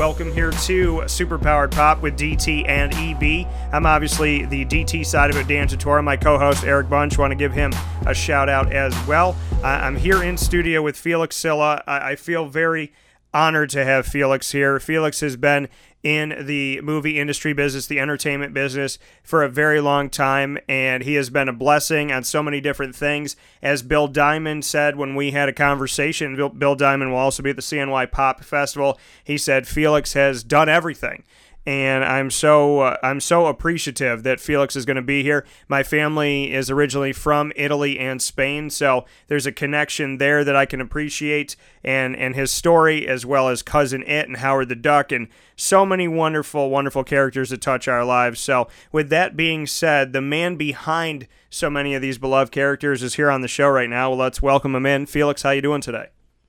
Welcome here to Superpowered Pop with DT and EB. I'm obviously the DT side of it, Dan Tortora. My co-host, Eric Bunch, want to give him a shout-out as well. I'm here in studio with Felix Silla. I feel very honored to have Felix here. Felix has been in the movie industry business, the entertainment business, for a very long time, and he has been a blessing on so many different things. As Bill Diamond said when we had a conversation, Bill Diamond will also be at the CNY Pop Festival, he said Felix has done everything. And I'm so appreciative that Felix is going to be here. My family is originally from Italy and Spain, so there's a connection there that I can appreciate, and his story, as well as Cousin It and Howard the Duck, and so many wonderful, wonderful characters that touch our lives. So with that being said, the man behind so many of these beloved characters is here on the show right now. Well, let's welcome him in. Felix, how you doing today?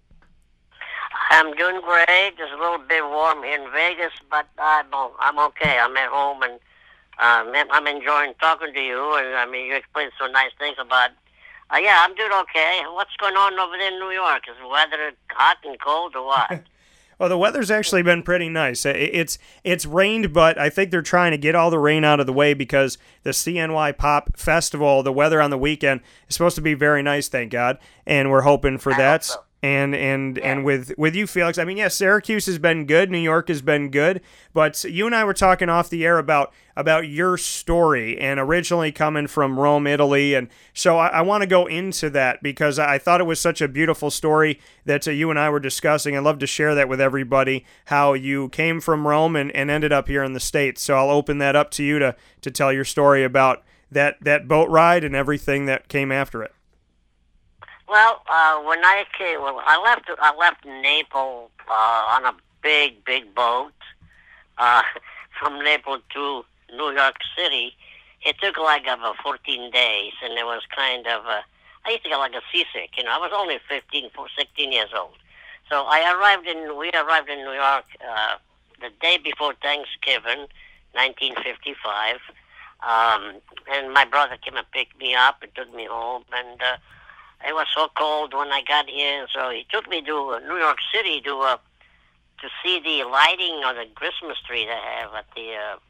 I'm doing great. It's a little bit warm here in Vegas, but I'm okay. I'm at home, and I'm enjoying talking to you. And I mean, you explained some nice things about. Yeah, I'm doing okay. What's going on over there in New York? Is the weather hot and cold or what? Well, the weather's actually been pretty nice. It's rained, but I think they're trying to get all the rain out of the way because the CNY Pop Festival, the weather on the weekend, is supposed to be very nice, thank God, and we're hoping for that. So. And with you, Felix, I mean, yes, Syracuse has been good, New York has been good, but you and I were talking off the air about your story, and originally coming from Rome, Italy, and so I want to go into that because I thought it was such a beautiful story that you and I were discussing. I'd love to share that with everybody, how you came from Rome and ended up here in the States. So I'll open that up to you to tell your story about that boat ride and everything that came after it. Well, when I came, I left Naples on a big boat from Naples to New York City. It took like about 14 days, and it was kind of I used to get like a seasick. You know, I was only 16 years old. So we arrived in New York the day before Thanksgiving, 1955, and my brother came and picked me up and took me home, and it was so cold when I got here, so he took me to New York City to see the lighting of the Christmas tree they have at the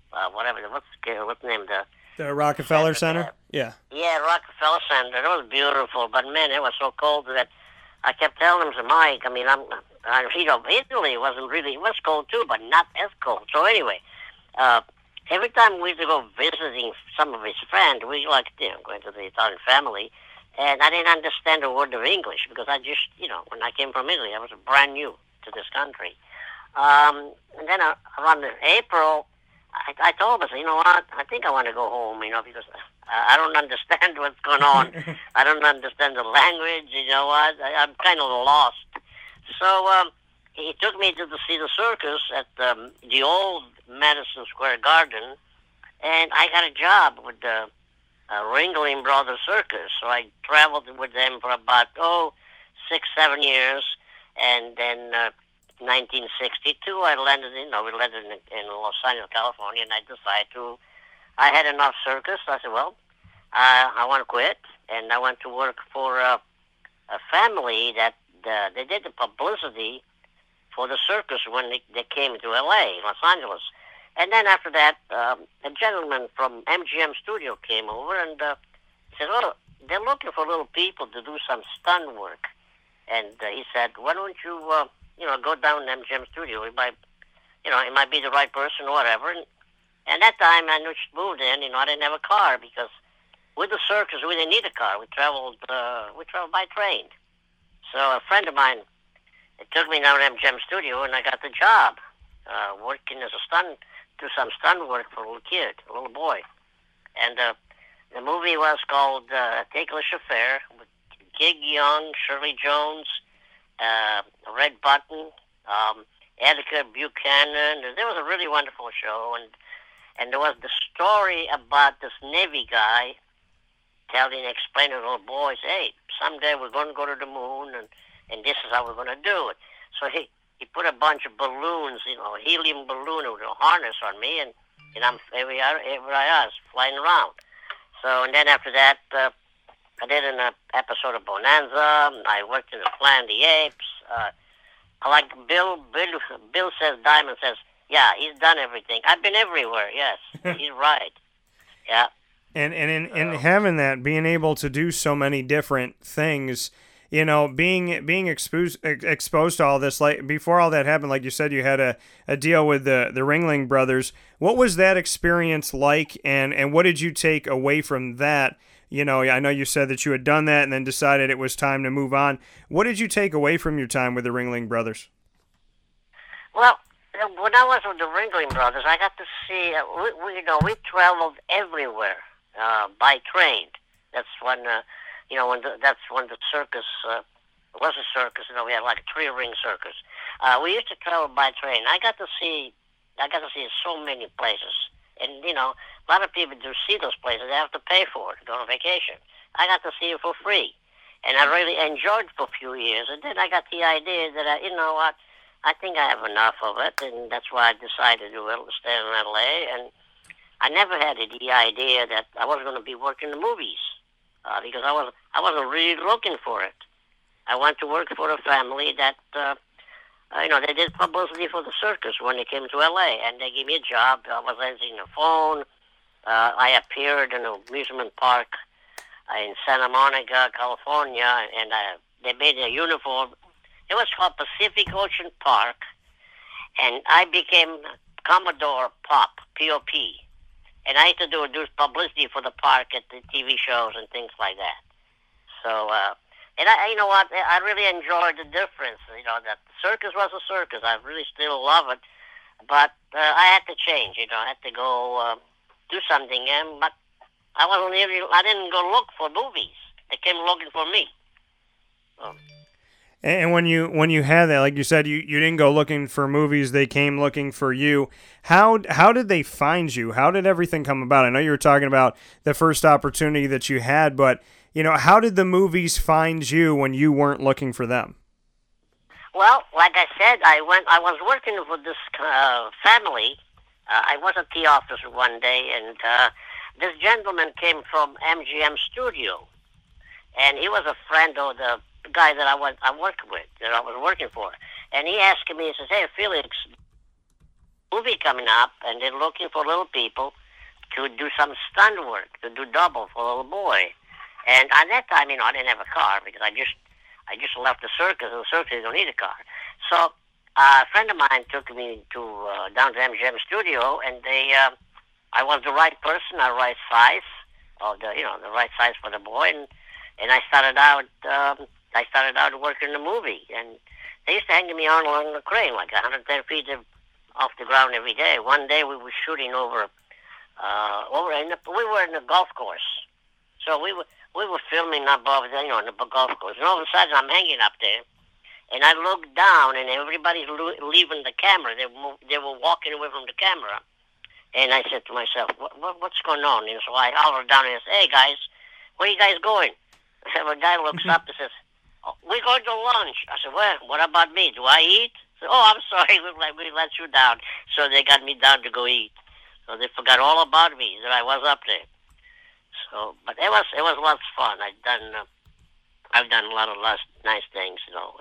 what's the name, the Rockefeller Center. Yeah, Rockefeller Center. It was beautiful, but man, it was so cold that I kept telling him, Mike, I mean, Italy wasn't really, it was cold too, but not as cold. So anyway, every time we used to go visiting some of his friends, we going to the Italian family. And I didn't understand a word of English because I just, when I came from Italy, I was brand new to this country. And then around April, I told him, I said, you know what, I think I want to go home, because I don't understand what's going on. I don't understand the language, you know what, I'm kind of lost. So he took me to see the circus at the old Madison Square Garden, and I got a job with the Ringling Brothers Circus. So I traveled with them for about 6-7 years, and then 1962 we landed in Los Angeles, California, and I had enough circus. I said, well, I want to quit, and I went to work for a family that they did the publicity for the circus when they came to L.A., Los Angeles. And then after that, a gentleman from MGM Studio came over and said, "Oh, they're looking for little people to do some stunt work." And he said, "Why don't you, go down to MGM Studio? It might be the right person or whatever." And that time, I just moved in. I didn't have a car because with the circus, we didn't need a car. We traveled by train. So a friend of mine, it took me down to MGM Studio, and I got the job working as do some stunt work for a little kid, a little boy. And the movie was called Ticklish Affair with Gig Young, Shirley Jones, Red Button, Attica Buchanan. There was a really wonderful show, and there was the story about this Navy guy explaining to little boys, hey, someday we're going to go to the moon, and this is how we're going to do it. So he put a bunch of balloons, helium balloon with a harness on me, and I'm every I was flying around. So, and then after that, I did an episode of Bonanza. I worked in the Planet of the Apes. like Bill says, Diamond says, yeah, he's done everything. I've been everywhere. Yes, he's right. Yeah. And in having that, being able to do so many different things, being exposed to all this, like before all that happened, like you said, you had a deal with the Ringling Brothers. What was that experience like, and what did you take away from that? I know you said that you had done that and then decided it was time to move on. What did you take away from your time with the Ringling Brothers? Well, when I was with the Ringling Brothers, I got to see, we traveled everywhere by train. That's when, that's when the circus was a circus. We had like a three-ring circus. We used to travel by train. I got to see so many places. And, a lot of people do see those places. They have to pay for it to go on vacation. I got to see it for free. And I really enjoyed it for a few years. And then I got the idea that, I think I have enough of it. And that's why I decided to stay in L.A. And I never had the idea that I was going to be working in the movies because I wasn't really looking for it. I went to work for a family that, they did publicity for the circus when they came to L.A., and they gave me a job. I was answering the phone. I appeared in an amusement park in Santa Monica, California, and they made a uniform. It was called Pacific Ocean Park, and I became Commodore Pop, P-O-P. And I had to do publicity for the park at the TV shows and things like that. So, and I really enjoyed the difference. That the circus was a circus. I really still love it. But I had to change, I had to go do something. But I didn't go look for movies. They came looking for me. So. And when you had that, like you said, you didn't go looking for movies, they came looking for you. How did they find you? How did everything come about? I know you were talking about the first opportunity that you had, but how did the movies find you when you weren't looking for them? Well, like I said, I was working with this family. I was at the office one day, and this gentleman came from MGM Studio, and he was a friend of the guy that I worked with, that I was working for. And he asked me, he says, "Hey, Felix, movie coming up, and they're looking for little people to do some stunt work, to do double for a little boy." And at that time, I didn't have a car because I just left the circus, and the circus don't need a car. So a friend of mine took me to down to MGM Studio, and I was the right person, the right size, the right size for the boy, and I started out. I started out working in the movie, and they used to hang me on along the crane, like 110 feet off the ground every day. One day we were shooting we were in the golf course, so we were filming above there, in the golf course, and all of a sudden I'm hanging up there, and I looked down, and everybody's leaving the camera. They were walking away from the camera, and I said to myself, what's going on? And so I hollered down and said, "Hey guys, where are you guys going?" And the guy looks up and says, "We're going to lunch." I said, "Well, what about me? Do I eat?" I said, "Oh, I'm sorry, we let you down." So they got me down to go eat. So they forgot all about me, that I was up there. So, but it was lots of fun. I've done a lot of nice things,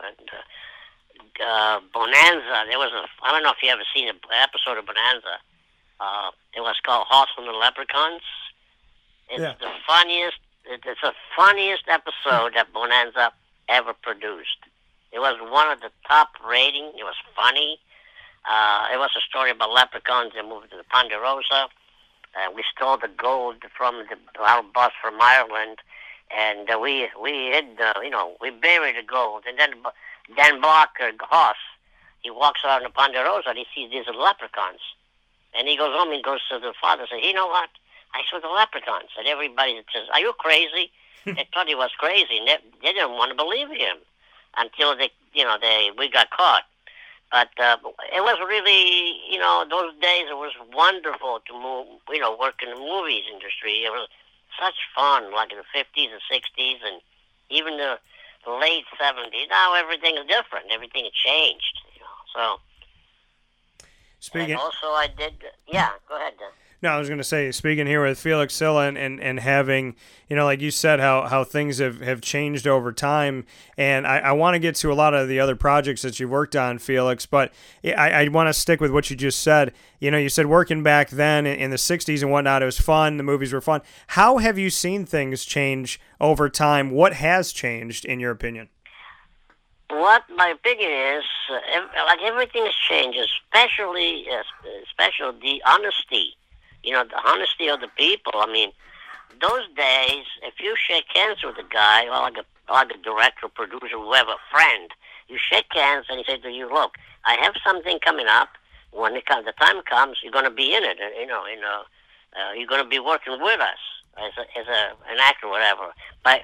And Bonanza, I don't know if you ever seen an episode of Bonanza. It was called Horsemen and Leprechauns. It's the funniest. It's the funniest episode that Bonanza ever produced. It was one of the top rating. It was funny. It was a story about leprechauns that moved to the Ponderosa. We stole the gold from our boss from Ireland, and we hid we buried the gold. And then Dan Blocker, Hoss, he walks around the Ponderosa and he sees these leprechauns, and he goes home and goes to the father and says, "You know what? I saw the leprechauns." And everybody says, "Are you crazy?" They thought he was crazy, and they didn't want to believe him until we got caught. But it was really, those days it was wonderful to move, work in the movies industry. It was such fun, like in the 50s and 60s, and even the late 70s. Now everything is different. Everything has changed, So. Speaking. And also I did, yeah. Go ahead. No, I was going to say, speaking here with Felix Silla and having, like you said, how things have changed over time. And I want to get to a lot of the other projects that you've worked on, Felix, but I want to stick with what you just said. You said working back then in the 60s and whatnot, it was fun. The movies were fun. How have you seen things change over time? What has changed, in your opinion? What my opinion is, like everything has changed, especially the honesty. The honesty of the people. I mean, those days, if you shake hands with a guy, or like a director, producer, whoever, friend, you shake hands and he says to you, "Look, I have something coming up. When the time comes, you're going to be in it. You're going to be working with us as an actor, or whatever." But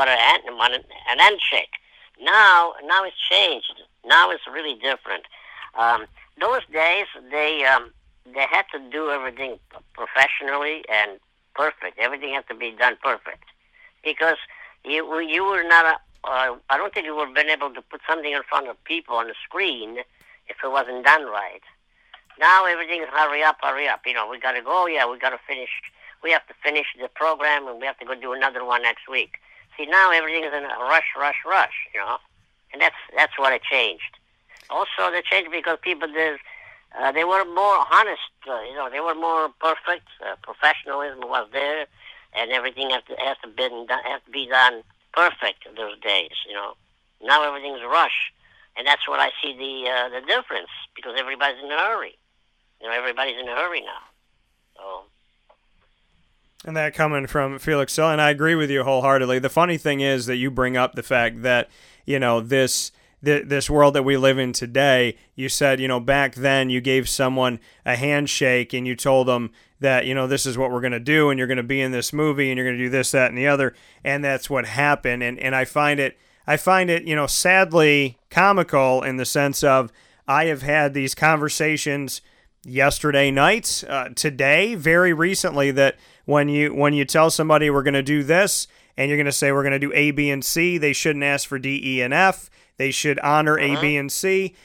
an handshake. Now it's changed. Now it's really different. Those days, they had to do everything professionally and perfect. Everything had to be done perfect, because you were not. I don't think you would have been able to put something in front of people on the screen if it wasn't done right. Now everything is hurry up. We got to go. Yeah, we got to finish. We have to finish the program, and we have to go do another one next week. See, now everything is in a rush, and that's what it changed. Also, they changed because people they were more honest. They were more perfect. Professionalism was there, and everything has to be done perfect those days. Now everything's a rush, and that's what I see the difference, because everybody's in a hurry. Everybody's in a hurry now. So. And that coming from Felix Silla, and I agree with you wholeheartedly. The funny thing is that you bring up the fact that, this world that we live in today, you said, back then you gave someone a handshake and you told them that, this is what we're going to do, and you're going to be in this movie and you're going to do this, that, and the other. And that's what happened. And I find it, sadly comical in the sense of I have had these conversations yesterday night, today, very recently, that when you tell somebody we're going to do this and you're going to say we're going to do A, B, and C, they shouldn't ask for D, E, and F. They should honor A, B, and C.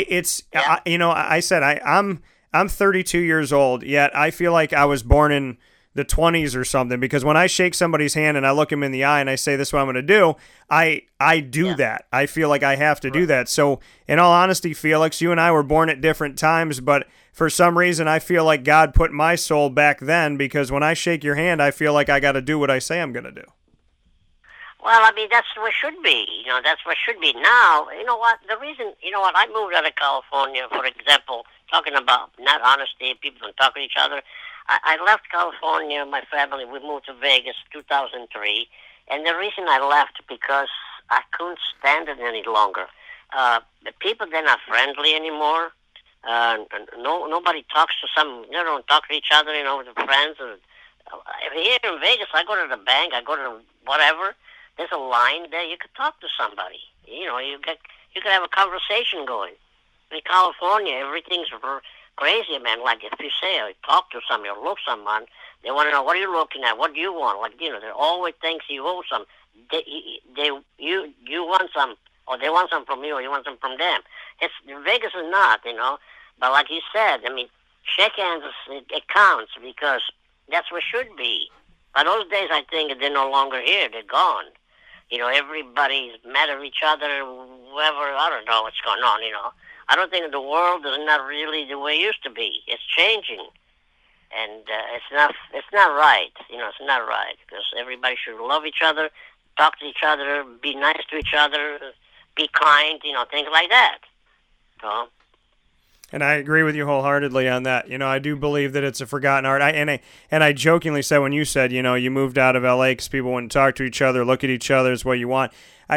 I said I'm 32 years old, yet I feel like I was born in the 20s or something, because when I shake somebody's hand and I look them in the eye and I say this is what I'm going to do, I do that. I feel like I have to do that. So in all honesty, Felix, you and I were born at different times, but for some reason I feel like God put my soul back then, because when I shake your hand, I feel like I got to do what I say I'm going to do. Well, I mean, that's what should be. That's what should be. Now, the reason, I moved out of California, for example, talking about not honesty, people don't talk to each other. I left California, my family, we moved to Vegas 2003, and the reason I left because I couldn't stand it any longer. The people, they're not friendly anymore. Nobody talks to they don't talk to each other, with their friends. Here in Vegas, I go to the bank, I go to whatever. There's a line there. You could talk to somebody. You could have a conversation going. In California, everything's crazy, man. Like if you say or talk to somebody or look someone, they want to know what are you looking at, what do you want. Like they always thinks you owe some. You want some, or they want some from you, or you want some from them. Vegas is not, But like you said, I mean, shake hands it counts, because that's what should be. But those days, I think they're no longer here. They're gone. Everybody's mad at each other, whoever. I don't know what's going on. I don't think the world is not really the way it used to be. It's changing, and it's not right. It's not right, because everybody should love each other, talk to each other, be nice to each other, be kind. Things like that. So. And I agree with you wholeheartedly on that. I do believe that it's a forgotten art. I jokingly said when you said, you moved out of LA because people wouldn't talk to each other, look at each other is what you want.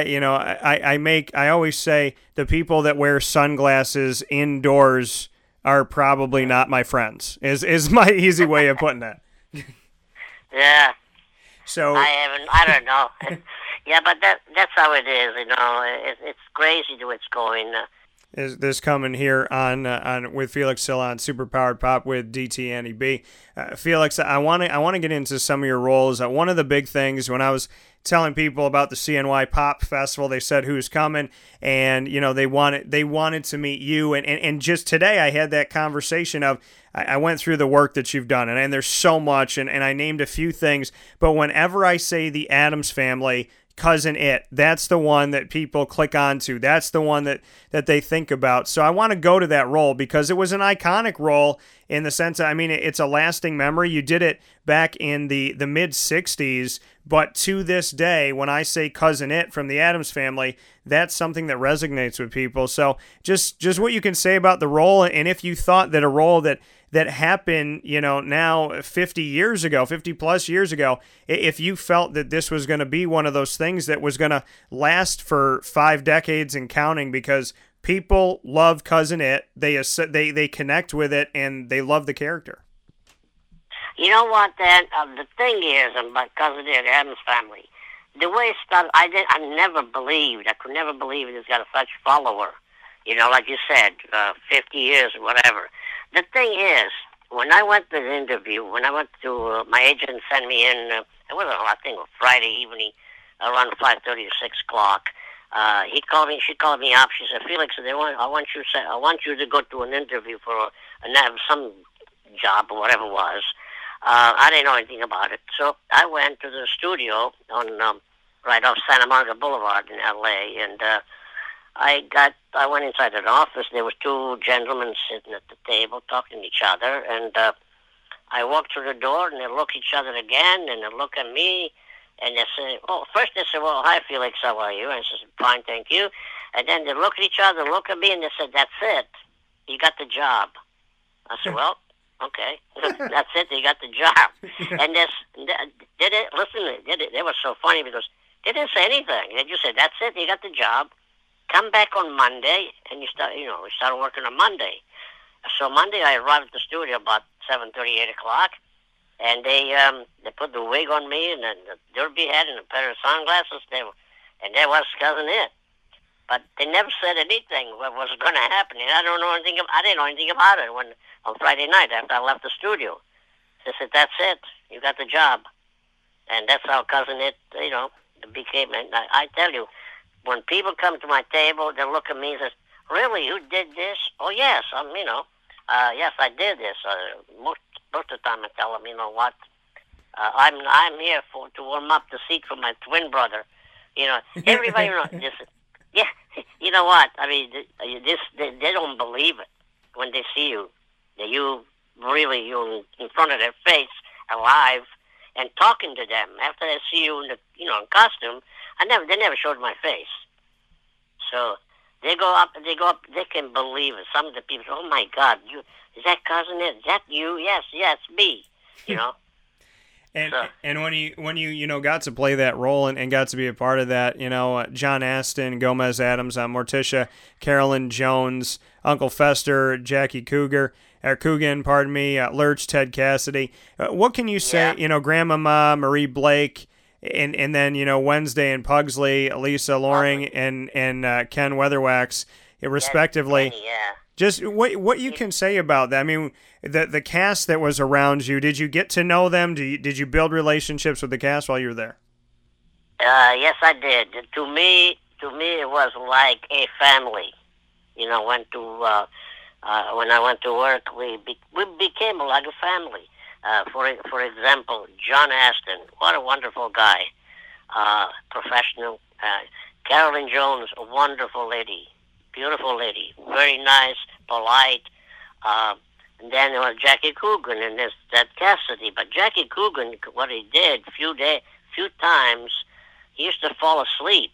I always say the people that wear sunglasses indoors are probably not my friends. Is my easy way of putting that. Yeah. So I don't know. Yeah, but that's how it is. It's crazy the way it's going. is this coming here on with Felix Silla on Superpowered Pop with DT and EB. Felix, I want to get into some of your roles. One of the big things when I was telling people about the CNY Pop Festival, they said who's coming, and they wanted to meet you, and just today I had that conversation of I went through the work that you've done, and there's so much, and I named a few things, but whenever I say the Addams Family, Cousin Itt, that's the one that people click onto. That's the one that they think about. So I want to go to that role because it was an iconic role in the sense that, it's a lasting memory. You did it back in the mid-'60s, but to this day, when I say Cousin Itt from the Addams Family, that's something that resonates with people. So just what you can say about the role, and if you thought that a role that happened, now 50 plus years ago, if you felt that this was going to be one of those things that was going to last for 5 decades and counting, because people love Cousin Itt, they connect with it, and they love the character. You know what, Dan? The thing is about Cousin Itt, Addams Family, the way it started, I could never believe it's got a such follower. Like you said, 50 years or whatever. The thing is, when I went to the interview, my agent sent me in, it was, I think, a Friday evening, around 5:30 or 6 o'clock. She called me up. She said, Felix, I want you to go to an interview for some job or whatever it was. I didn't know anything about it. So I went to the studio on right off Santa Monica Boulevard in L.A., and I went inside an office. There was 2 gentlemen sitting at the table talking to each other, and I walked through the door, and they look at each other again, and they look at me, and they say, first they said, well, hi, Felix, how are you? And I said, fine, thank you. And then they look at each other, look at me, and they said, that's it. You got the job. I said, well, okay. That's it, you got the job. And they were so funny because they didn't say anything. They just said, that's it, you got the job. Come back on Monday, and we started working on Monday. So Monday I arrived at the studio about 7:30, 8 o'clock, and they put the wig on me and then the derby hat and a pair of sunglasses. And there was Cousin Itt. But they never said anything what was going to happen. And I didn't know anything about it when on Friday night after I left the studio. They said, that's it. You got the job. And that's how Cousin Itt, became. And I tell you, when people come to my table, they look at me and say, really, you did this? Oh, yes, yes, I did this. Most of the time I tell them, you know what, I'm here to warm up the seat for my twin brother. Everybody, yeah, you know what, they don't believe it when they see you. You really, you're in front of their face, alive, and talking to them. After they see you in in costume, they never showed my face. So they go up, they can believe it. Some of the people say, oh my God, is that Cousin Itt? Is that you? Yes, me. And when you got to play that role and got to be a part of that, John Astin, Gomez Addams, Morticia, Carolyn Jones, Uncle Fester, Jackie Coogan, Lurch, Ted Cassidy. What can you say? Yeah. Grandmama, Marie Blake, and then Wednesday and Pugsley, Lisa Loring, and Ken Weatherwax, respectively. Yeah. Just what you can say about that. The cast that was around you, did you get to know them? Did you build relationships with the cast while you were there? Yes, I did. To me, it was like a family. When I went to work, we became like a family. For example, John Astin, what a wonderful guy, professional. Carolyn Jones, a wonderful lady, beautiful lady, very nice, polite. And then there was Jackie Coogan and there's Ted Cassidy. But Jackie Coogan, what he did, few times, he used to fall asleep.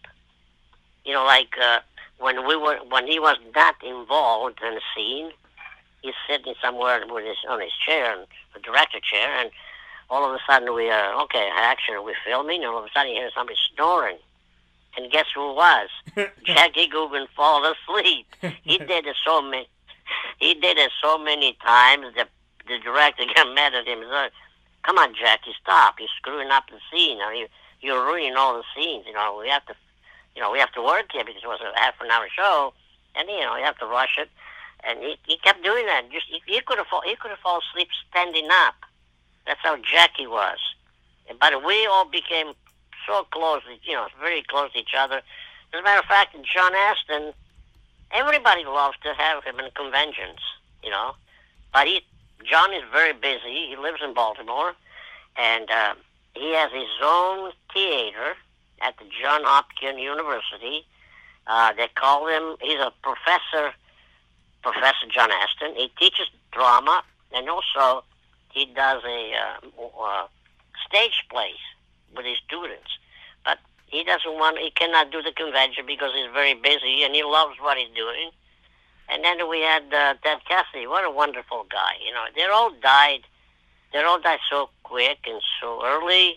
When he was not involved in the scene, he's sitting somewhere on his chair, the director chair, and all of a sudden we are, action, we're filming, and all of a sudden you hear somebody snoring. And guess who it was? Jackie Coogan fall asleep. He did it so many times that the director got mad at him and said, come on, Jackie, stop. You're screwing up the scene. You're ruining all the scenes. We have to work here because it was a half an hour show. and you have to rush it. And he kept doing that. Just he could have fallen asleep standing up. That's how Jackie was. But we all became so close, very close to each other. As a matter of fact, John Astin, everybody loves to have him in conventions, But John is very busy. He lives in Baltimore, and he has his own theater at the Johns Hopkins University. They call him. He's a professor. Professor John Astin. He teaches drama, and also he does a stage plays with his students. But he cannot do the convention because he's very busy, and he loves what he's doing. And then we had Ted Cassidy. What a wonderful guy. They all died so quick and so early.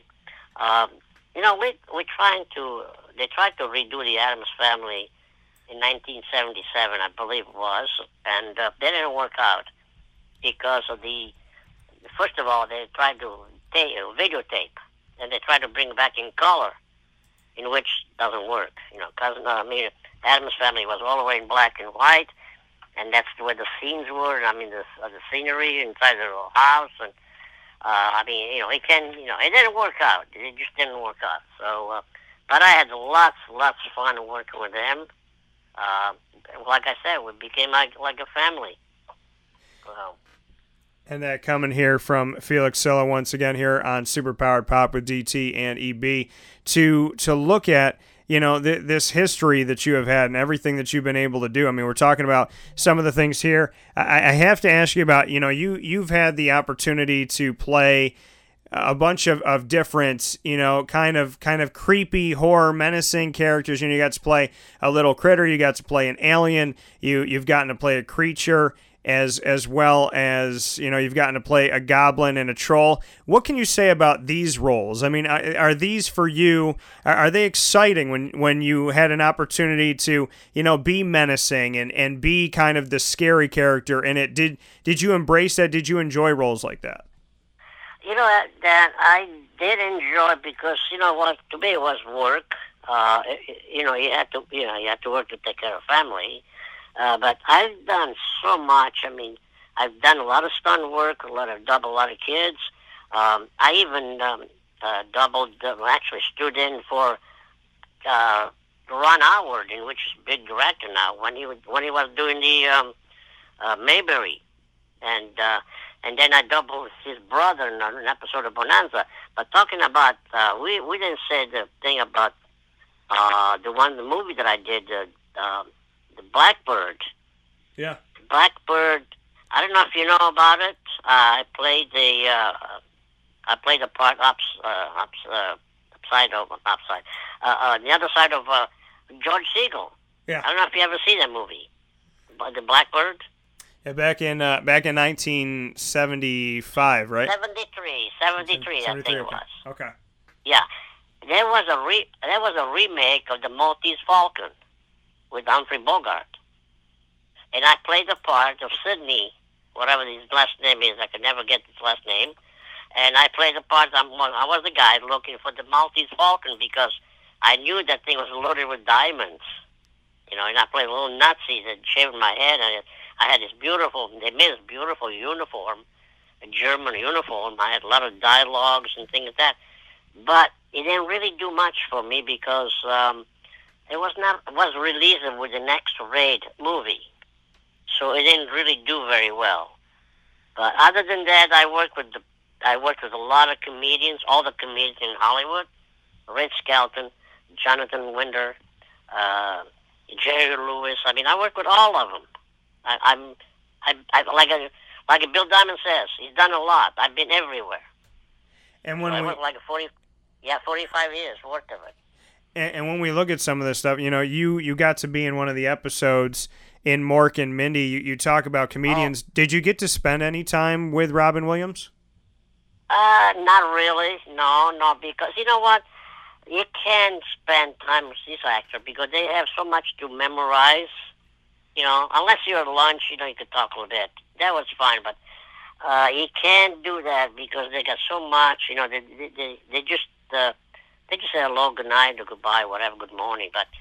They tried to redo the Addams Family in 1977, I believe it was, and they didn't work out because of first of all, they tried to videotape, and they tried to bring it back in color, in which doesn't work, Addams Family was all the way in black and white, and that's where the scenes were, the scenery inside the little house, and, it didn't work out. It just didn't work out. So, but I had lots of fun working with them. Like I said, we became like a family. And that coming here from Felix Silla once again here on Superpowered Pop with DT and EB to look at this history that you have had and everything that you've been able to do. We're talking about some of the things here. I have to ask you about you've had the opportunity to play a bunch of different, kind of creepy, horror, menacing characters. You got to play a little critter. You got to play an alien. You've gotten to play a creature as well as, you've gotten to play a goblin and a troll. What can you say about these roles? Are these for you, are they exciting when you had an opportunity to, be menacing and be kind of the scary character in it? Did you embrace that? Did you enjoy roles like that? That I did enjoy because to me it was work. You had to work to take care of family. But I've done so much. I've done a lot of stunt work, doubled a lot of kids. I even stood in for Ron Howard, which is a big director now, when he was doing the Mayberry, and then I doubled his brother in an episode of Bonanza. But talking about, we didn't say the thing about the movie that I did, the Blackbird. Yeah. Blackbird. I don't know if you know about it. I played the part the other side of George Segal. Yeah. I don't know if you ever see that movie, the Blackbird. Yeah, back in 1975, right? 73, I think it was. Okay. Yeah, there was a remake of the Maltese Falcon with Humphrey Bogart, and I played the part of Sidney, whatever his last name is. I could never get his last name, and I played the part. I was the guy looking for the Maltese Falcon because I knew that thing was loaded with diamonds, and I played a little Nazi that shaved my head, and I had they made this beautiful uniform, a German uniform. I had a lot of dialogues and things like that, but it didn't really do much for me because it was released with the next Raid movie, so it didn't really do very well. But other than that, I worked with a lot of comedians, all the comedians in Hollywood, Red Skelton, Jonathan Winder, Jerry Lewis. I worked with all of them. I like Bill Diamond says, he's done a lot. I've been everywhere. And when I worked 45 years worth of it. And when we look at some of this stuff, you got to be in one of the episodes in Mork and Mindy. You talk about comedians. Oh. Did you get to spend any time with Robin Williams? Not really. No, because you know what? You can't spend time with this actor because they have so much to memorize. Unless you're at lunch, you could talk a little bit. That was fine, but you can't do that because they got so much. They just say hello, good night, or goodbye, whatever, good morning. But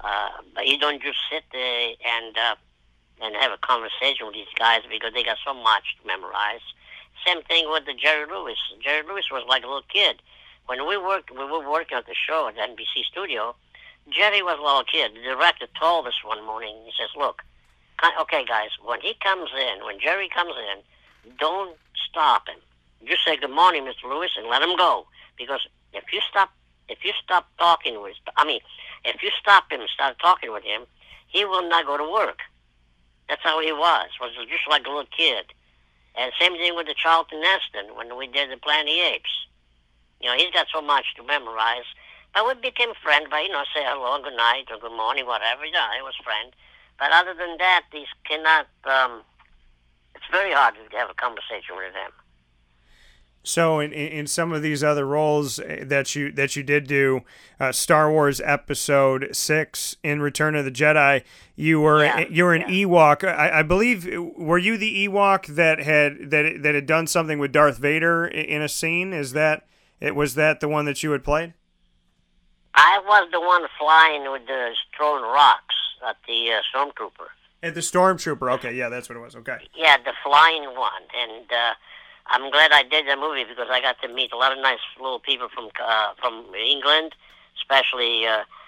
But you don't just sit there and have a conversation with these guys because they got so much to memorize. Same thing with the Jerry Lewis. Jerry Lewis was like a little kid. When we were working at the show at the NBC studio, Jerry was a little kid. The director told us one morning, he says, look, okay, guys, when Jerry comes in, don't stop him. Just say, good morning, Mr. Lewis, and let him go. Because if you stop talking with, if you stop him and start talking with him, he will not go to work. That's how he was just like a little kid. And same thing with the Charlton Heston when we did the Planet of the Apes. He's got so much to memorize. But we became friends by, say hello, good night, or good morning, whatever. It was friend. But other than that, these cannot, it's very hard to have a conversation with them. So in some of these other roles that you did do, Star Wars Episode 6 in Return of the Jedi, you were an Ewok. I believe, were you the Ewok that had done something with Darth Vader in a scene? Was that the one that you had played? I was the one flying with the throwing rocks at the Stormtrooper. At the Stormtrooper, okay, yeah, that's what it was, okay. Yeah, the flying one, and I'm glad I did the movie because I got to meet a lot of nice little people from England, especially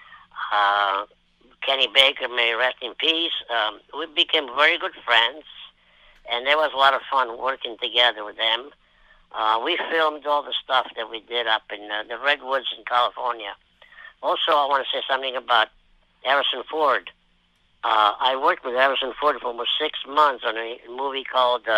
Kenny Baker, may he rest in peace. We became very good friends, and there was a lot of fun working together with them. We filmed all the stuff that we did up in the Redwoods in California. Also, I want to say something about Harrison Ford. I worked with Harrison Ford for almost 6 months on a movie called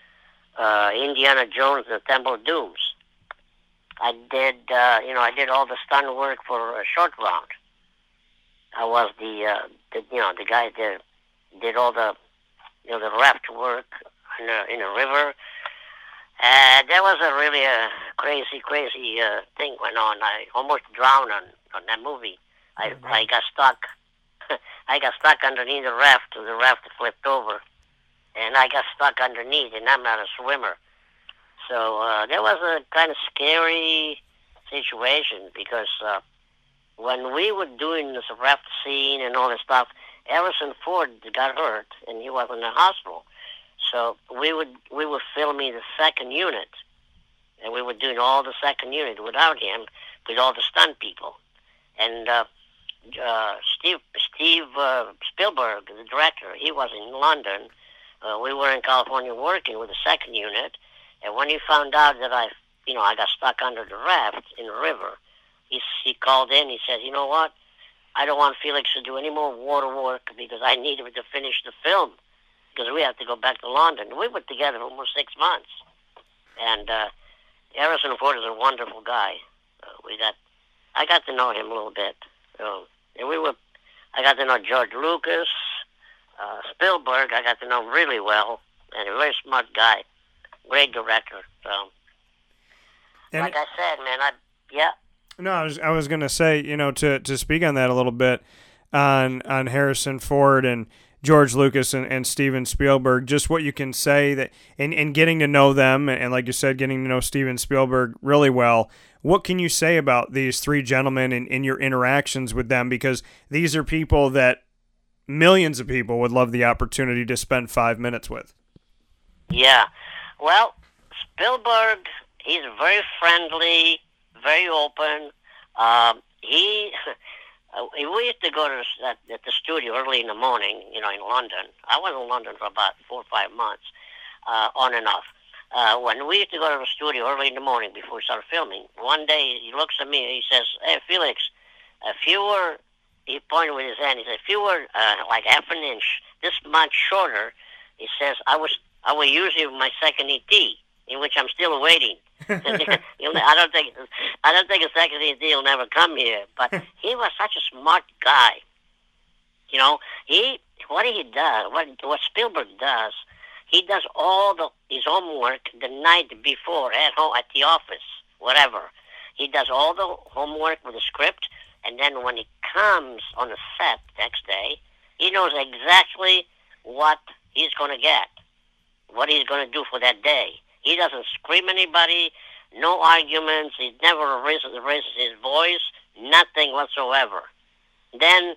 Indiana Jones and the Temple of Dooms. I did all the stunt work for Short Round. I was the guy that did all the raft work in a river. There was a crazy thing went on. I almost drowned on that movie. I got stuck. I got stuck underneath the raft. The raft flipped over, and I got stuck underneath. And I'm not a swimmer, so there was a kind of scary situation because when we were doing this raft scene and all this stuff, Harrison Ford got hurt, and he was in the hospital. So we were filming the second unit, and we were doing all the second unit without him, with all the stunt people. And Steve Spielberg, the director, he was in London. We were in California working with the second unit, and when he found out that I got stuck under the raft in the river, he called in. He said, "You know what? I don't want Felix to do any more water work because I need him to finish the film." Because we have to go back to London. We were together for almost 6 months. And Harrison Ford is a wonderful guy. I got to know him a little bit. And I got to know George Lucas, Spielberg. I got to know him really well, and a very smart guy, great director. So, like I said, man, No, I was going to say, to speak on that a little bit, on Harrison Ford and George Lucas and Steven Spielberg, just what you can say that, and getting to know them, and like you said, getting to know Steven Spielberg really well. What can you say about these three gentlemen and your interactions with them? Because these are people that millions of people would love the opportunity to spend 5 minutes with. Yeah. Well, Spielberg, he's very friendly, very open. We used to go to the studio early in the morning, in London. I was in London for about 4 or 5 months, on and off. When we used to go to the studio early in the morning before we started filming, one day he looks at me and he says, "Hey, Felix, he pointed with his hand, he said, if you were like half an inch, this much shorter," he says, I will use you my second ET, in which I'm still waiting. I don't think a second ET will never come here. But he was such a smart guy. What Spielberg does, he does all his homework the night before at home, at the office, whatever. He does all the homework with the script, and then when he comes on the set next day, he knows exactly what he's going to get, what he's going to do for that day. He doesn't scream anybody, no arguments. He never raises his voice, nothing whatsoever. Then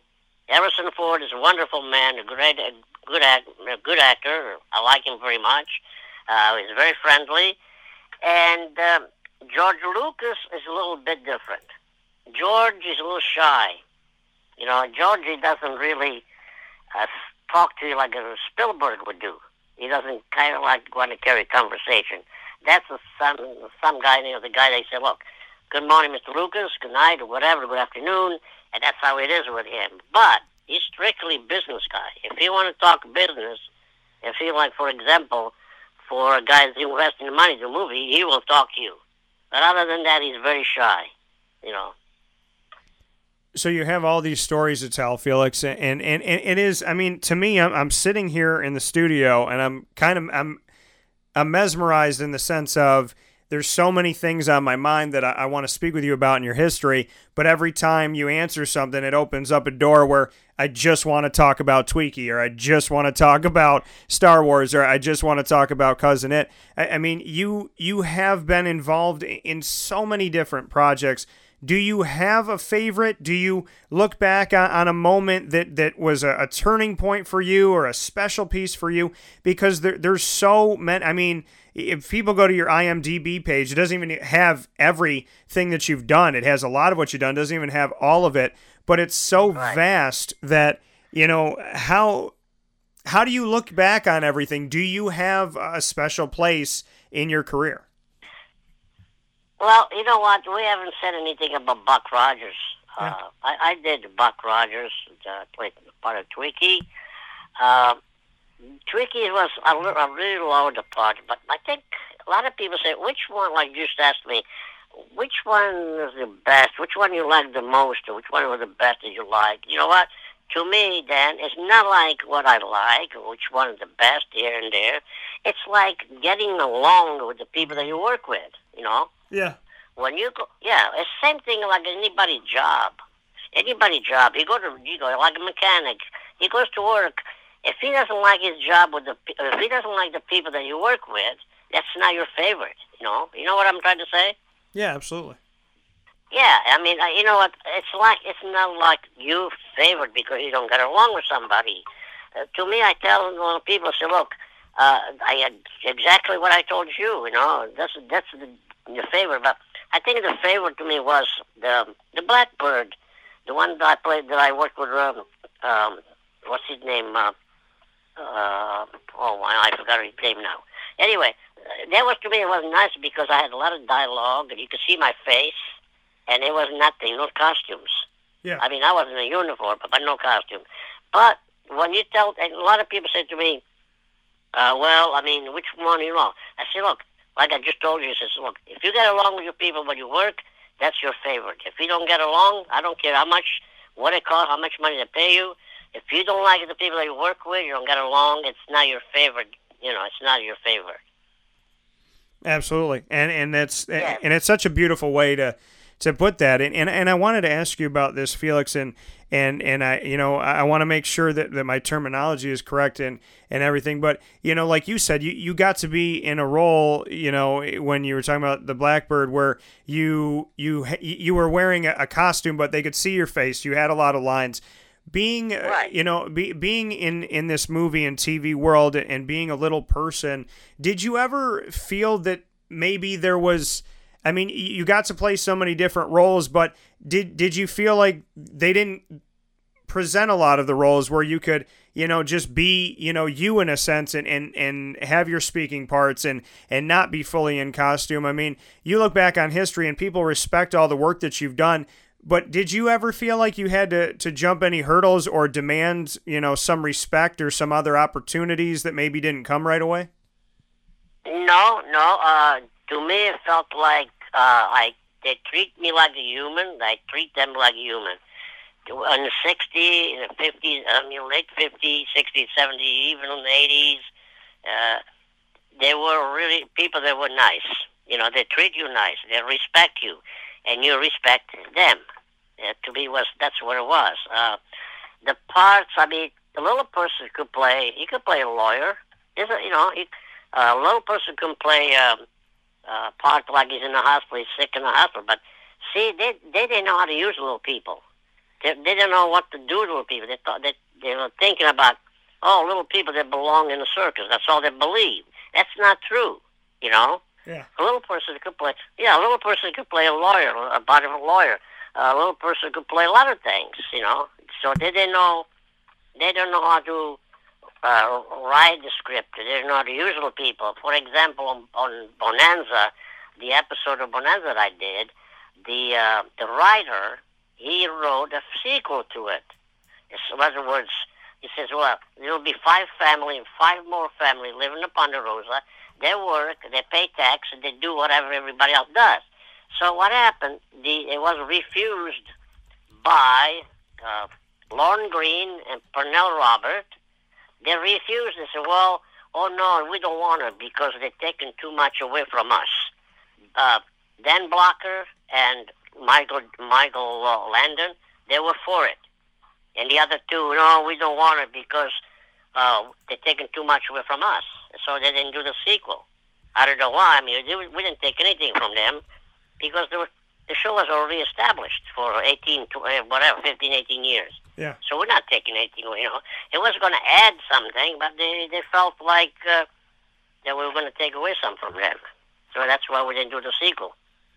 Harrison Ford is a wonderful man, a good actor. I like him very much. He's very friendly. And George Lucas is a little bit different. George is a little shy. You know, George, he doesn't really talk to you like a Spielberg would do. He doesn't kind of like want to carry conversation. That's some guy, you know, the guy they say, look, good morning, Mr. Lucas, good night, or whatever, good afternoon, and that's how it is with him. But he's strictly business guy. If you want to talk business, if you like, for example, for a guy that's investing money in a movie, he will talk to you. But other than that, he's very shy, you know. So you have all these stories to tell, Felix, and it is. I mean, to me, I'm sitting here in the studio, and I'm mesmerized in the sense of there's so many things on my mind that I want to speak with you about in your history. But every time you answer something, it opens up a door where I just want to talk about Twiki, or I just want to talk about Star Wars, or I just want to talk about Cousin It. I mean, you have been involved in so many different projects. Do you have a favorite? Do you look back on a moment that was a turning point for you or a special piece for you? Because there's so many. I mean, if people go to your IMDb page, it doesn't even have everything that you've done. It has a lot of what you've done. It doesn't even have all of it. But it's so vast that, you know, how do you look back on everything? Do you have a special place in your career? Well, you know what? We haven't said anything about Buck Rogers. Yeah. I did Buck Rogers, played part of Twiki. Twiki was a really low part, but I think a lot of people say, which one, like you just asked me, which one is the best? Which one you like the most? Or which one was the best that you like? You know what? To me, Dan, it's not like what I like, or which one is the best here and there. It's like getting along with the people that you work with, you know? Yeah. When you go, yeah, it's the same thing like anybody's job. Anybody's job. You go like a mechanic. He goes to work. If he doesn't like his job if he doesn't like the people that you work with, that's not your favorite. You know. You know what I'm trying to say? Yeah, absolutely. Yeah, I mean, you know what? It's not like you favorite because you don't get along with somebody. To me, I tell people, say, look, I had exactly what I told you. You know, that's the favorite. But I think the favorite to me was the Blackbird, the one that I played, that I worked with. What's his name? I forgot his name now. Anyway, that was, to me, it was nice because I had a lot of dialogue and you could see my face, and it was nothing, no costumes. Yeah. I mean, I was in a uniform, but no costume. But when you tell, and a lot of people say to me, well, I mean, which one, you know? I say, look, like I just told you, I says, look, if you get along with your people when you work, that's your favorite. If you don't get along, I don't care how much, what it costs, how much money they pay you. If you don't like the people that you work with, you don't get along, it's not your favorite. You know, it's not your favorite. Absolutely, and that's and it's such a beautiful way to put that. And I wanted to ask you about this, Felix, and I, you know, I want to make sure that my terminology is correct and everything. But, you know, like you said, you got to be in a role, you know, when you were talking about the Blackbird, where you were wearing a costume, but they could see your face. You had a lot of lines. Being, you know, being in this movie and TV world and being a little person, did you ever feel that maybe there was, I mean, you got to play so many different roles, but did you feel like they didn't present a lot of the roles where you could, you know, just be, you know, you in a sense and have your speaking parts and not be fully in costume? I mean, you look back on history and people respect all the work that you've done. But did you ever feel like you had to jump any hurdles or demand, you know, some respect or some other opportunities that maybe didn't come right away? No. To me, it felt like they treat me like a human. I treat them like a human. In the 60s, in the 50s, late 50s, 60s, 70s, even in the 80s, they were really people that were nice. You know, they treat you nice. They respect you. And you respect them. To me, that's what it was. The parts, I mean, the little person could play. He could play a lawyer. A little person can play a part like he's in the hospital, he's sick in the hospital. But see, they didn't know how to use little people. They didn't know what to do to little people. They thought they were thinking about, oh, little people that belong in the circus. That's all they believe. That's not true, you know. Yeah. A little person could play. Yeah, a little person could play a lawyer, a body of a lawyer. A little person could play a lot of things, you know. So they didn't know. They don't know how to write the script. They didn't know how to use little people. For example, on Bonanza, the episode of Bonanza that I did, the writer, he wrote a sequel to it. In other words, he says, well, there will be 5 more families living in Ponderosa. They work, they pay tax, and they do whatever everybody else does. So what happened, it was refused by Lorne Green and Pernell Robert. They refused. They said, well, oh no, we don't want it because they're taking too much away from us. Dan Blocker and Michael Landon, they were for it. And the other 2, no, we don't want it because they're taking too much away from us. So they didn't do the sequel. I don't know why. I mean, we didn't take anything from them because the show was already established for 15, 18 years. Yeah. So we're not taking anything away, you know. It was going to add something, but they felt like that we were going to take away some from them. So that's why we didn't do the sequel.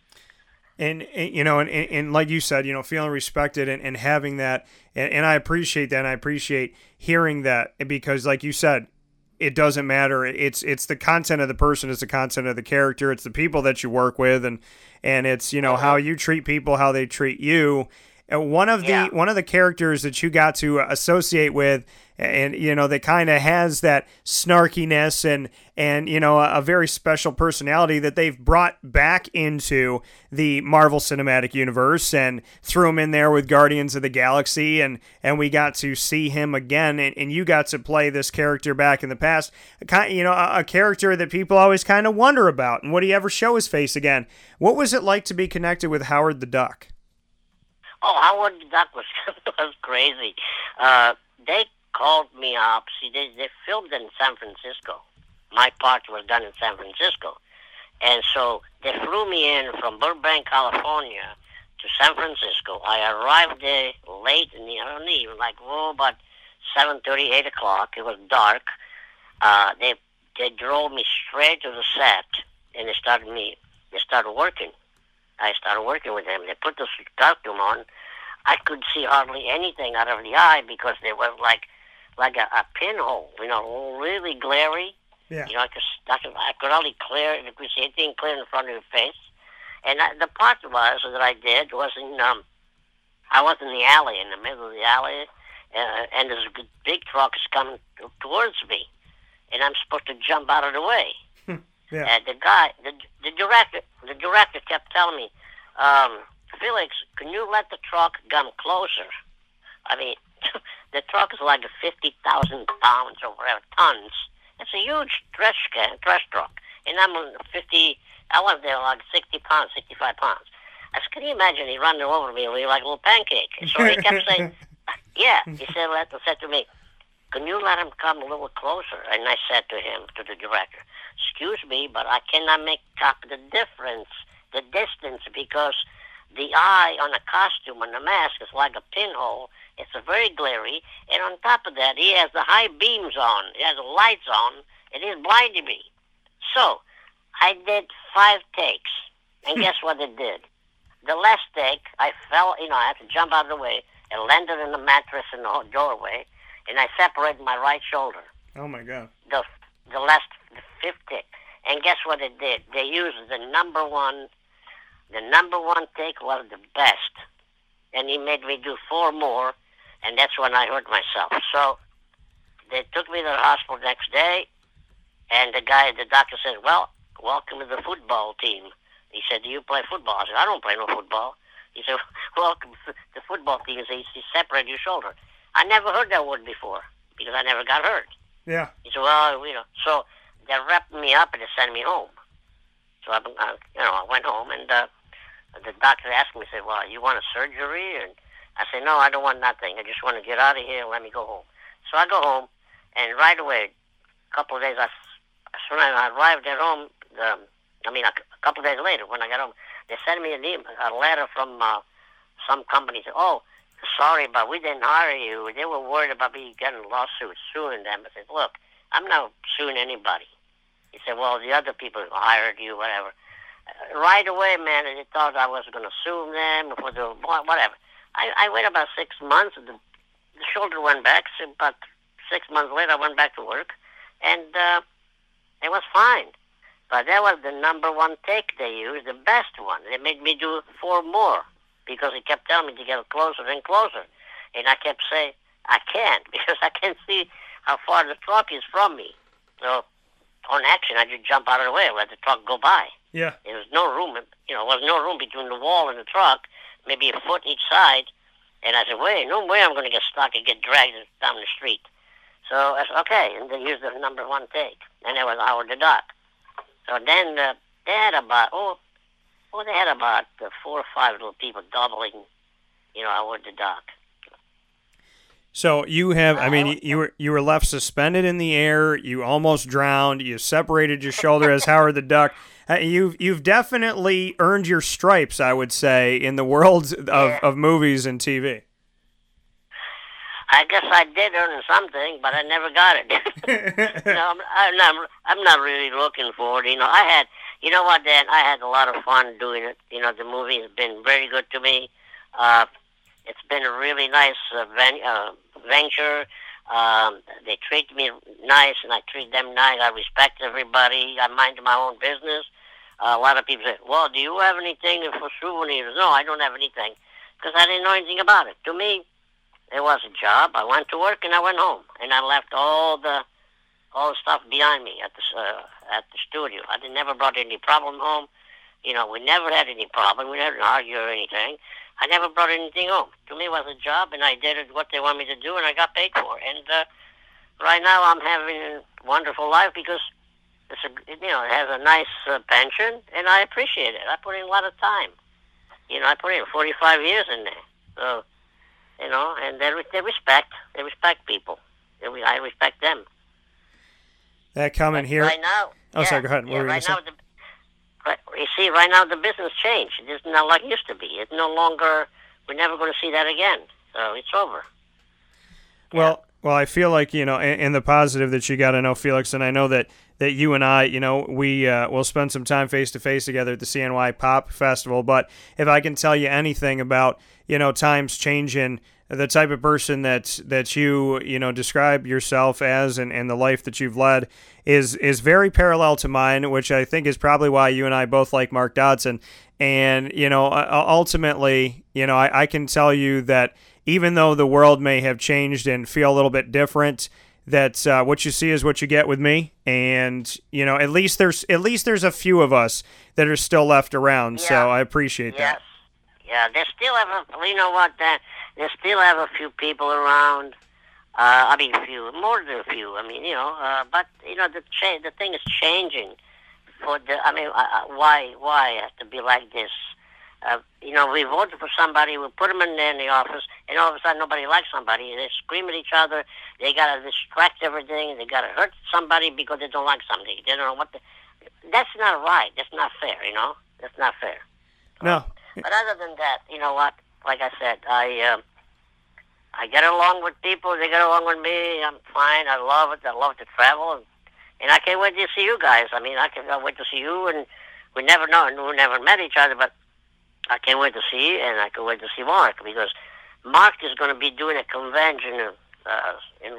And you know, and like you said, you know, feeling respected and having that, and I appreciate that, and I appreciate hearing that, because like you said, it doesn't matter. It's the content of the person, it's the content of the character, it's the people that you work with, and it's, you know, how you treat people, how they treat you. And one of the characters that you got to associate with, and you know, that kind of has that snarkiness and you know, a very special personality that they've brought back into the Marvel Cinematic Universe and threw him in there with Guardians of the Galaxy, and we got to see him again, and you got to play this character back in the past, you know, a character that people always kind of wonder about, and would he ever show his face again? What was it like to be connected with Howard the Duck? Oh, Howard the Duck was crazy. They called me up. See, they filmed in San Francisco. My part was done in San Francisco. And so they flew me in from Burbank, California to San Francisco. I arrived there late in the evening, like, about 7:30, 8 o'clock. It was dark. They drove me straight to the set, and they started working. I started working with them. They put the costume on. I couldn't see hardly anything out of the eye because they were like a pinhole, you know, really glary. Yeah. You know, I could only you could see anything clear in front of your face. And the part was that I did was I was in the alley, in the middle of the alley, and this big truck is coming towards me, and I'm supposed to jump out of the way. Yeah. And the director kept telling me, Felix, can you let the truck come closer? I mean, the truck is like 50,000 pounds or whatever, tons. It's a huge trash truck. And I'm on 50, I was there like 60 pounds, 65 pounds. I said, can you imagine he running over me like a little pancake? So he kept saying, yeah, he said to me, can you let him come a little closer? And I said to him, to the director, excuse me, but I cannot make up the difference, the distance, because the eye on a costume, on the mask, is like a pinhole. It's a very glary. And on top of that, he has the high beams on. He has the lights on, and he's blinding me. So I did 5 takes, and guess what it did? The last take, I fell, I had to jump out of the way and landed in the mattress in the doorway, and I separated my right shoulder. Oh, my God. The 5th take. And guess what it did? They used the number one take was the best. And he made me do 4 more, and that's when I hurt myself. So they took me to the hospital the next day, and the doctor said, well, welcome to the football team. He said, do you play football? I said, I don't play no football. He said, welcome to the football team. He separated your shoulder. I never heard that word before because I never got hurt. Yeah. He said, well, so they wrapped me up and they sent me home. So I went home, and the doctor asked me, said, well, you want a surgery? And I said, no, I don't want nothing. I just want to get out of here and let me go home. So I go home, and right away, a couple of days, as soon as I arrived at home, a couple of days later, when I got home, they sent me a letter from some company. Said, oh, sorry, but we didn't hire you. They were worried about me getting lawsuits, suing them. I said, look, I'm not suing anybody. He said, well, the other people hired you, whatever. Right away, man, they thought I was going to sue them for the whatever. I waited about 6 months. The shoulder went back. So about 6 months later, I went back to work, and it was fine. But that was the number one take they used, the best one. They made me do 4 more because he kept telling me to get closer and closer. And I kept saying, I can't because I can't see how far the truck is from me. So on action, I just jump out of the way and let the truck go by. Yeah. There was no room, was no room between the wall and the truck, maybe a foot each side. And I said, wait, no way I'm going to get stuck and get dragged down the street. So I said, okay, and they used the number one take. And it was Howard the Duck. So then they had about 4 or 5 little people doubling, Howard the Duck. So you have, you were left suspended in the air. You almost drowned. You separated your shoulder as Howard the Duck. You've definitely earned your stripes, I would say, in the world of movies and TV. I guess I did earn something, but I never got it. I'm not really looking for it. I had, Dan, I had a lot of fun doing it. The movie has been very good to me. It's been a really nice venture. They treat me nice, and I treat them nice. I respect everybody. I mind my own business. A lot of people say, well, do you have anything for souvenirs? No, I don't have anything, because I didn't know anything about it. To me, it was a job. I went to work, and I went home. And I left all the stuff behind me at the studio. I never brought any problem home. We never had any problem. We never argued or anything. I never brought anything home. To me, it was a job, and I did what they want me to do, and I got paid for it. And right now, I'm having a wonderful life because it has a nice pension, and I appreciate it. I put in a lot of time. I put in 45 years in there. So, and they respect people. I respect them. That comment here. Right now. Sorry. Go ahead. What were you right now, saying? you see, right now the business changed. It's not like it used to be. It's no longer. We're never going to see that again. So it's over. Well, I feel like in the positive that you got to know Felix, and I know that you and I, we'll spend some time face to face together at the CNY Pop Festival. But if I can tell you anything about times changing, the type of person that you describe yourself as, and the life that you've led is very parallel to mine, which I think is probably why you and I both like Mark Dodson. And ultimately, I can tell you that even though the world may have changed and feel a little bit different, that what you see is what you get with me. And at least there's a few of us that are still left around. Yeah. So I appreciate that. Yeah, they still have they still have a few people around. More than a few. But the thing is changing. Why it has to be like this? We voted for somebody, we put them in the office, and all of a sudden nobody likes somebody. They scream at each other. They got to distract everything. They got to hurt somebody because they don't like something. They don't know what. That's not right. That's not fair. That's not fair. No. But other than that, you know what? Like I said, I get along with people. They get along with me. I'm fine. I love it. I love to travel, and I can't wait to see you guys. I can't wait to see you. And we never met each other, but I can't wait to see you, and I can't wait to see Mark, because Mark is going to be doing a convention in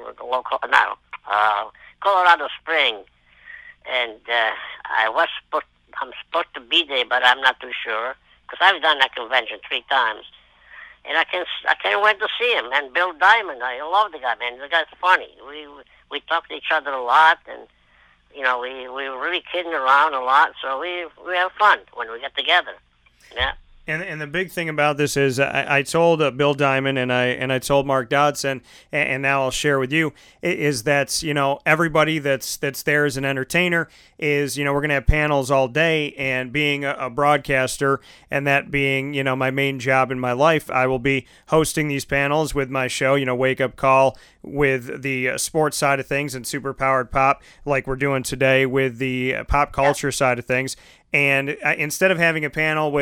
Colorado Spring, and I'm supposed to be there, but I'm not too sure, because I've done that convention 3 times, and I can't wait to see him. And Bill Diamond, I love the guy, man. The guy's funny. We talk to each other a lot, and we're really kidding around a lot, so we have fun when we get together. Yeah. And the big thing about this is I told Bill Diamond and I told Mark Dodson, and now I'll share with you, is that everybody that's there as an entertainer is we're gonna have panels all day, and being a broadcaster, and that being my main job in my life, I will be hosting these panels with my show, Wake Up Call, with the sports side of things, and Super Powered Pop, like we're doing today with the pop culture side of things. And instead of having a panel with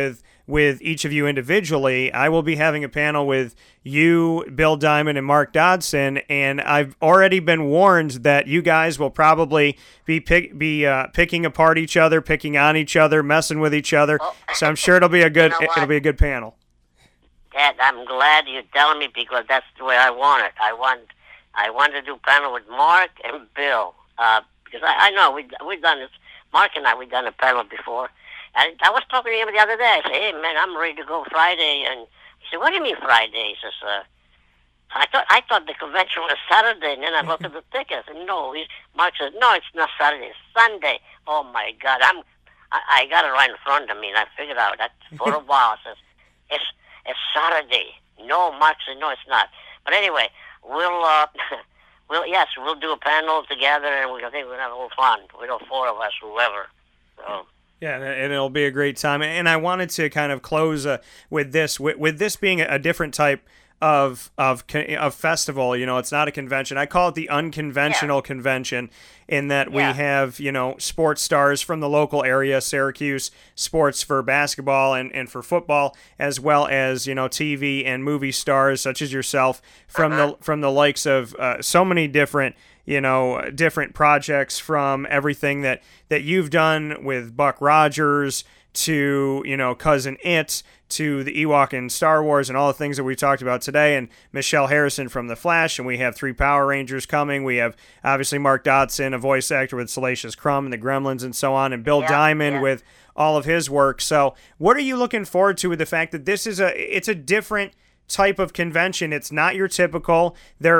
with each of you individually. I will be having a panel with you, Bill Diamond, and Mark Dodson, and I've already been warned that you guys will probably be picking apart each other, picking on each other, messing with each other. So I'm sure it'll be a good good panel. Dad, I'm glad you're telling me because that's the way I want it. I want to do panel with Mark and Bill because I know we've done this. Mark and we've done a panel before. And I was talking to him the other day. I said, "Hey, man, I'm ready to go Friday." And he said, "What do you mean Friday?" He says, I thought the convention was Saturday." And then I looked at the ticket. I said, "No." Mark said, "No, it's not Saturday. It's Sunday." Oh, my God. I got it right in front of me, and I figured out that for a while. I says, it's Saturday. No, Mark said, "No, it's not." But anyway, we'll do a panel together, and I think we'll have a little fun. With all four of us, whoever. So. Yeah, and it'll be a great time. And I wanted to kind of close with this. With this being a different type of festival, it's not a convention. I call it the unconventional convention, in that we have, sports stars from the local area, Syracuse sports for basketball and for football, as well as, TV and movie stars such as yourself from the likes of so many different different projects, from everything that you've done with Buck Rogers to, Cousin It, to the Ewok in Star Wars and all the things that we talked about today, and Michelle Harrison from The Flash, and we have 3 Power Rangers coming. We have, obviously, Mark Dodson, a voice actor with Salacious Crumb and the Gremlins and so on, and Bill Diamond with all of his work. So what are you looking forward to with the fact that this is it's a different type of convention? It's not your typical.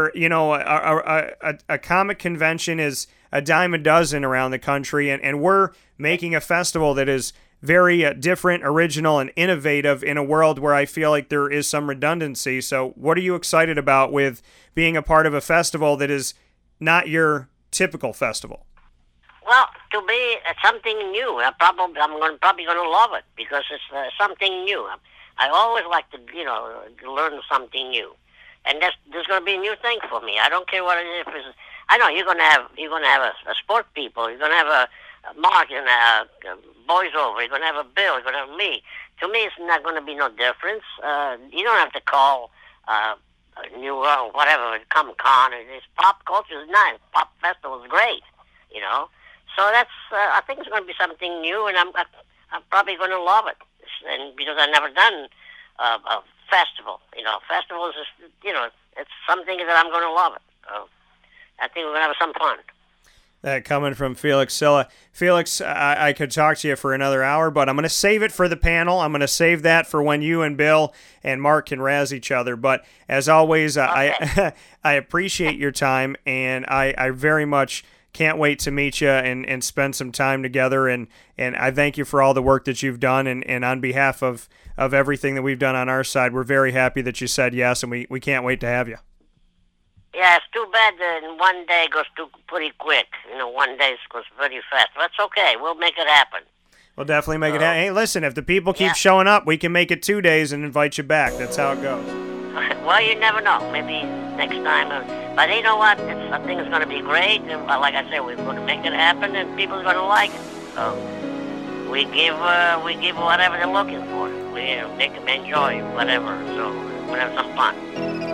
A comic convention is a dime a dozen around the country, and we're making a festival that is very different, original, and innovative in a world where I feel like there is some redundancy. So what are you excited about with being a part of a festival that is not your typical festival? Well, to me, it's something new. I'm probably going to love it because it's something new. I always like to, learn something new, and there's going to be a new thing for me. I don't care what it is. I know you're going to have a sport people. You're going to have a Mark and a voiceover. You're going to have a Bill. You're going to have me. To me, it's not going to be no difference. You don't have to call New World, whatever, Comic-Con. It's pop culture is nice. Pop festival is great. So that's. I think it's going to be something new, and I'm probably going to love it. And because I've never done a festival, festivals is, it's something that I'm going to love it. So I think we're going to have some fun. That coming from Felix Silla. Felix, I could talk to you for another hour, but I'm going to save it for the panel. I'm going to save that for when you and Bill and Mark can razz each other. But as always, I appreciate your time, and I very much can't wait to meet you and spend some time together. And I thank you for all the work that you've done. And on behalf of everything that we've done on our side, we're very happy that you said yes, and we can't wait to have you. Yeah, it's too bad that one day goes pretty quick. One day goes very fast. That's okay. We'll make it happen. We'll definitely make it happen. Hey, listen, if the people keep showing up, we can make it 2 days and invite you back. That's how it goes. Well, you never know. Maybe next time. But you know what? I think it's going to be great. And like I said, we're going to make it happen, and people are going to like it. So we give whatever they're looking for. We make them enjoy whatever. So we'll have some fun.